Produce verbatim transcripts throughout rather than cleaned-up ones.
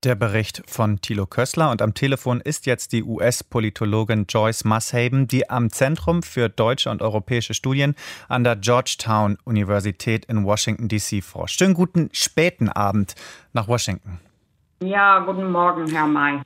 Der Bericht von Thilo Kössler, und am Telefon ist jetzt die U S-Politologin Joyce Mushaben, die am Zentrum für deutsche und europäische Studien an der Georgetown Universität in Washington D C forscht. Schönen guten späten Abend nach Washington. Ja, guten Morgen, Herr May.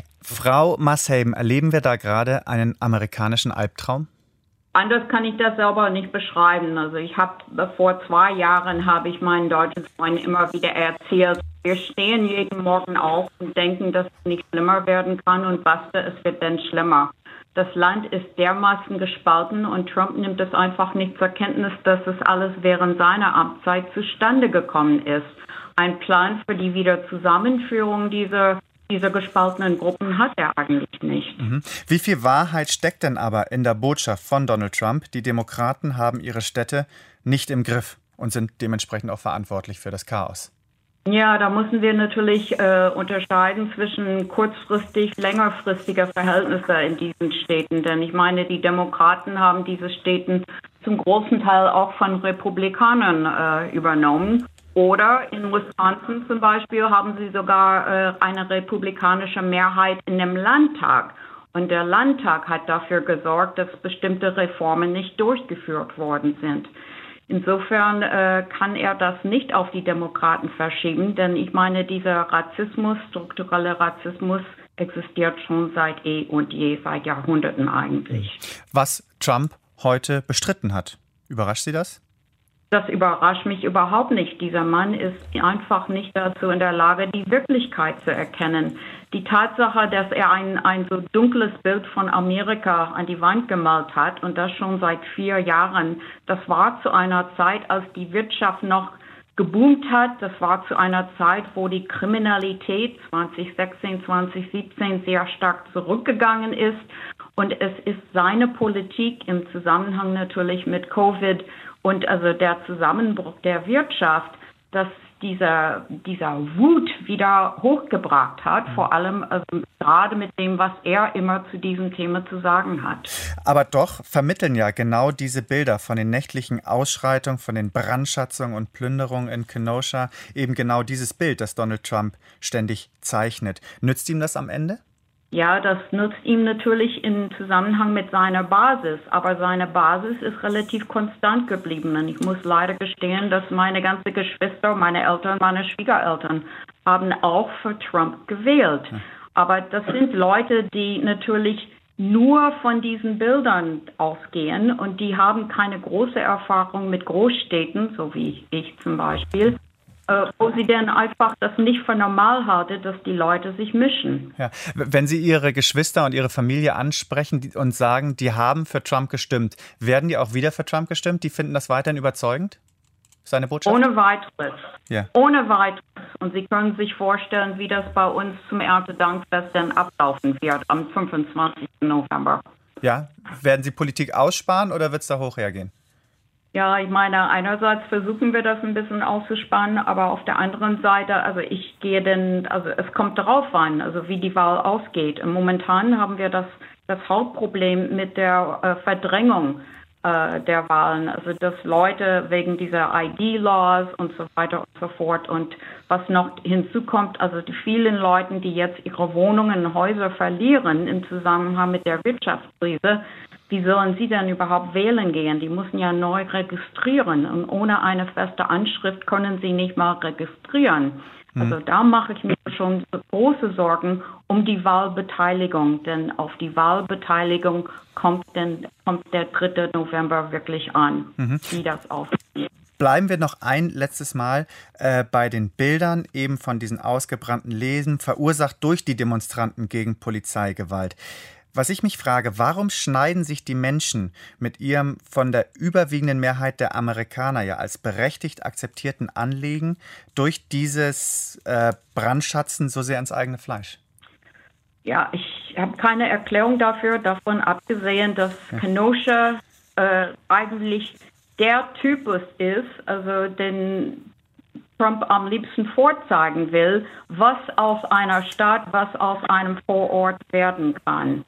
Frau Mushaben, erleben wir da gerade einen amerikanischen Albtraum? Anders kann ich das selber nicht beschreiben. Also ich habe vor zwei Jahren habe ich meinen deutschen Freunden immer wieder erzählt, wir stehen jeden Morgen auf und denken, dass es nicht schlimmer werden kann, und basta, es wird dann schlimmer. Das Land ist dermaßen gespalten und Trump nimmt es einfach nicht zur Kenntnis, dass es alles während seiner Amtszeit zustande gekommen ist. Ein Plan für die Wiederzusammenführung dieser Diese gespaltenen Gruppen hat er eigentlich nicht. Mhm. Wie viel Wahrheit steckt denn aber in der Botschaft von Donald Trump? Die Demokraten haben ihre Städte nicht im Griff und sind dementsprechend auch verantwortlich für das Chaos. Ja, da müssen wir natürlich äh, unterscheiden zwischen kurzfristig, längerfristiger Verhältnisse in diesen Städten. Denn ich meine, die Demokraten haben diese Städte zum großen Teil auch von Republikanern äh, übernommen. Oder in Wisconsin zum Beispiel haben sie sogar äh, eine republikanische Mehrheit in dem Landtag. Und der Landtag hat dafür gesorgt, dass bestimmte Reformen nicht durchgeführt worden sind. Insofern äh, kann er das nicht auf die Demokraten verschieben, denn ich meine, dieser Rassismus, struktureller Rassismus, existiert schon seit eh und je, seit Jahrhunderten eigentlich. Was Trump heute bestritten hat, überrascht Sie das? Das überrascht mich überhaupt nicht. Dieser Mann ist einfach nicht dazu in der Lage, die Wirklichkeit zu erkennen. Die Tatsache, dass er ein, ein so dunkles Bild von Amerika an die Wand gemalt hat, und das schon seit vier Jahren, das war zu einer Zeit, als die Wirtschaft noch geboomt hat. Das war zu einer Zeit, wo die Kriminalität zwanzig sechzehn, zwanzig siebzehn sehr stark zurückgegangen ist. Und es ist seine Politik im Zusammenhang natürlich mit Covid und also der Zusammenbruch der Wirtschaft, dass dieser, dieser Wut wieder hochgebracht hat, vor allem also gerade mit dem, was er immer zu diesem Thema zu sagen hat. Aber doch vermitteln ja genau diese Bilder von den nächtlichen Ausschreitungen, von den Brandschatzungen und Plünderungen in Kenosha, eben genau dieses Bild, das Donald Trump ständig zeichnet. Nützt ihm das am Ende? Ja, das nutzt ihm natürlich im Zusammenhang mit seiner Basis, aber seine Basis ist relativ konstant geblieben. Und ich muss leider gestehen, dass meine ganzen Geschwister, meine Eltern, meine Schwiegereltern haben auch für Trump gewählt. Aber das sind Leute, die natürlich nur von diesen Bildern ausgehen, und die haben keine große Erfahrung mit Großstädten, so wie ich, ich zum Beispiel, wo sie dann einfach das nicht für normal halten, dass die Leute sich mischen. Ja. Wenn Sie Ihre Geschwister und Ihre Familie ansprechen und sagen, die haben für Trump gestimmt, werden die auch wieder für Trump gestimmt? Die finden das weiterhin überzeugend, seine Botschaft? Ohne weiteres. Ja. Ohne weiteres. Und Sie können sich vorstellen, wie das bei uns zum Erntedankfest dann ablaufen wird am fünfundzwanzigsten November. Ja, werden Sie Politik aussparen oder wird es da hoch hergehen? Ja, ich meine, einerseits versuchen wir das ein bisschen auszusparen, aber auf der anderen Seite, also ich gehe denn, also es kommt darauf an, also wie die Wahl ausgeht. Momentan haben wir das, das Hauptproblem mit der äh, Verdrängung äh, der Wahlen, also dass Leute wegen dieser I D-Laws und so weiter und so fort, und was noch hinzukommt, also die vielen Leuten, die jetzt ihre Wohnungen und Häuser verlieren im Zusammenhang mit der Wirtschaftskrise. Wie sollen sie denn überhaupt wählen gehen? Die müssen ja neu registrieren, und ohne eine feste Anschrift können sie nicht mal registrieren. Also da mache ich mir schon große Sorgen um die Wahlbeteiligung, denn auf die Wahlbeteiligung kommt, denn, kommt der dritte November wirklich an, mhm. wie das aussieht. Bleiben wir noch ein letztes Mal äh, bei den Bildern eben von diesen ausgebrannten Läden, verursacht durch die Demonstranten gegen Polizeigewalt. Was ich mich frage, warum schneiden sich die Menschen mit ihrem von der überwiegenden Mehrheit der Amerikaner ja als berechtigt akzeptierten Anliegen durch dieses äh, Brandschatzen so sehr ins eigene Fleisch? Ja, ich habe keine Erklärung dafür, davon abgesehen, dass ja. Kenosha äh, eigentlich der Typus ist, also den Trump am liebsten vorzeigen will, was aus einer Stadt, was aus einem Vorort werden kann.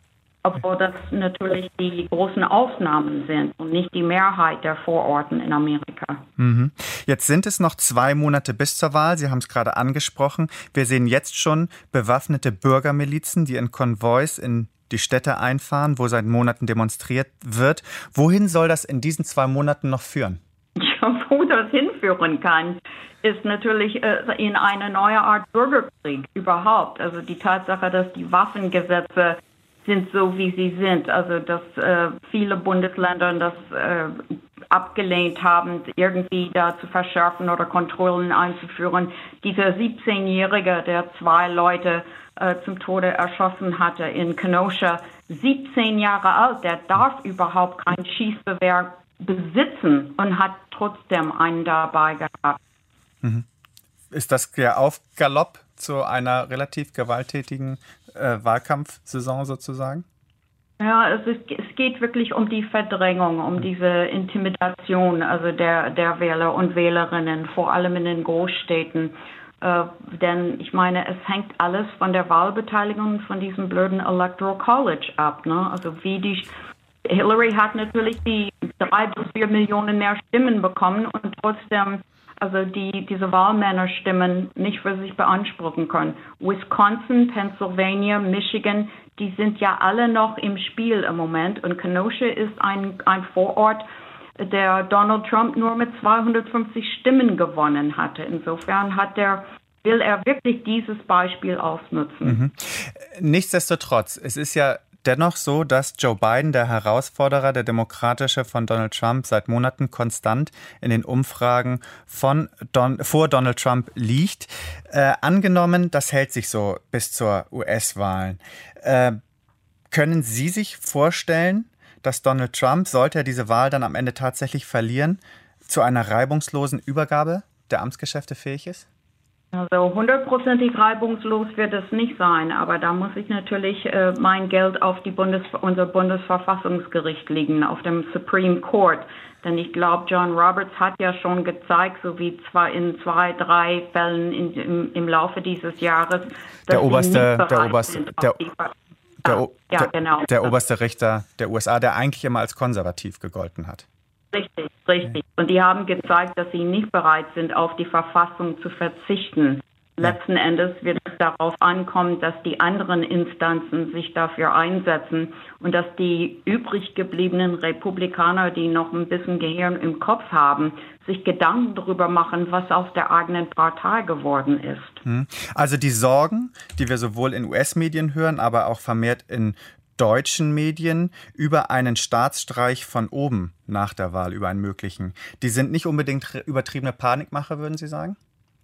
obwohl das natürlich die großen Ausnahmen sind und nicht die Mehrheit der Vororten in Amerika. Mhm. Jetzt sind es noch zwei Monate bis zur Wahl. Sie haben es gerade angesprochen. Wir sehen jetzt schon bewaffnete Bürgermilizen, die in Konvois in die Städte einfahren, wo seit Monaten demonstriert wird. Wohin soll das in diesen zwei Monaten noch führen? Ja, wo das hinführen kann, ist natürlich äh, in eine neue Art Bürgerkrieg überhaupt. Also die Tatsache, dass die Waffengesetze sind so, wie sie sind. Also dass äh, viele Bundesländer das äh, abgelehnt haben, irgendwie da zu verschärfen oder Kontrollen einzuführen. Dieser siebzehnjährige, der zwei Leute äh, zum Tode erschossen hatte in Kenosha, siebzehn Jahre alt, der darf überhaupt kein Schießgewehr besitzen und hat trotzdem einen dabei gehabt. Mhm. Ist das der Aufgalopp zu einer relativ gewalttätigen äh, Wahlkampfsaison sozusagen? Ja, es, ist, es geht wirklich um die Verdrängung, um diese Intimidation, also der, der Wähler und Wählerinnen, vor allem in den Großstädten. Äh, denn ich meine, es hängt alles von der Wahlbeteiligung von diesem blöden Electoral College ab. Ne? Also wie die Hillary hat natürlich die drei bis vier Millionen mehr Stimmen bekommen und trotzdem also die diese Wahlmännerstimmen nicht für sich beanspruchen können. Wisconsin, Pennsylvania, Michigan, die sind ja alle noch im Spiel im Moment. Und Kenosha ist ein, ein Vorort, der Donald Trump nur mit zweihundertfünfzig Stimmen gewonnen hatte. Insofern hat der, will er wirklich dieses Beispiel ausnutzen. Mhm. Nichtsdestotrotz, es ist ja dennoch so, dass Joe Biden, der Herausforderer, der Demokratische von Donald Trump, seit Monaten konstant in den Umfragen von Don, vor Donald Trump liegt. Äh, angenommen, das hält sich so bis zur U S-Wahl. Äh, können Sie sich vorstellen, dass Donald Trump, sollte er diese Wahl dann am Ende tatsächlich verlieren, zu einer reibungslosen Übergabe der Amtsgeschäfte fähig ist? Also hundertprozentig reibungslos wird es nicht sein, aber da muss ich natürlich äh, mein Geld auf die Bundes unser Bundesverfassungsgericht legen, auf dem Supreme Court. Denn ich glaube, John Roberts hat ja schon gezeigt, so wie zwar in zwei, drei Fällen in, im, im Laufe dieses Jahres, dass der oberste, nicht der oberste, sind, der, die der, ja, der, ja, genau. der oberste Richter der U S A, der eigentlich immer als konservativ gegolten hat. Richtig, richtig. Und die haben gezeigt, dass sie nicht bereit sind, auf die Verfassung zu verzichten. Letzten Endes wird es darauf ankommen, dass die anderen Instanzen sich dafür einsetzen und dass die übrig gebliebenen Republikaner, die noch ein bisschen Gehirn im Kopf haben, sich Gedanken darüber machen, was aus der eigenen Partei geworden ist. Also die Sorgen, die wir sowohl in U S-Medien hören, aber auch vermehrt in deutschen Medien über einen Staatsstreich von oben nach der Wahl, über einen möglichen, die sind nicht unbedingt übertriebene Panikmache, würden Sie sagen?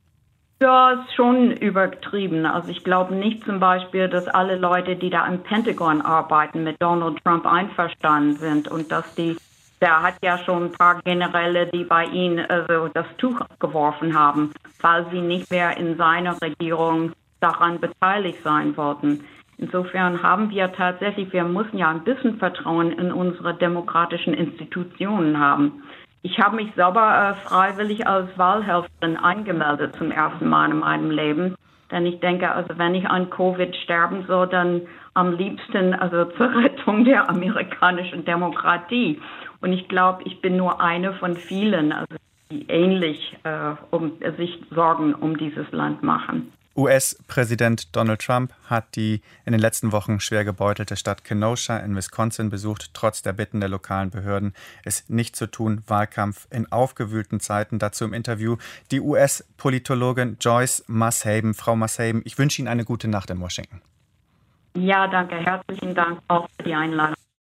Ja, ist schon übertrieben. Also ich glaube nicht zum Beispiel, dass alle Leute, die da im Pentagon arbeiten, mit Donald Trump einverstanden sind und dass die, der hat ja schon ein paar Generäle, die bei ihm also das Tuch geworfen haben, weil sie nicht mehr in seiner Regierung daran beteiligt sein wollten. Insofern haben wir tatsächlich, wir müssen ja ein bisschen Vertrauen in unsere demokratischen Institutionen haben. Ich habe mich selber äh, freiwillig als Wahlhelferin angemeldet zum ersten Mal in meinem Leben. Denn ich denke, also wenn ich an Covid sterben soll, dann am liebsten also zur Rettung der amerikanischen Demokratie. Und ich glaube, ich bin nur eine von vielen, also die ähnlich äh, um, sich Sorgen um dieses Land machen. U S-Präsident Donald Trump hat die in den letzten Wochen schwer gebeutelte Stadt Kenosha in Wisconsin besucht, trotz der Bitten der lokalen Behörden, es nicht zu tun. Wahlkampf in aufgewühlten Zeiten. Dazu im Interview die U S-Politologin Joyce Mashaben. Frau Mashaben, ich wünsche Ihnen eine gute Nacht in Washington. Ja, danke. Herzlichen Dank auch für die Einladung.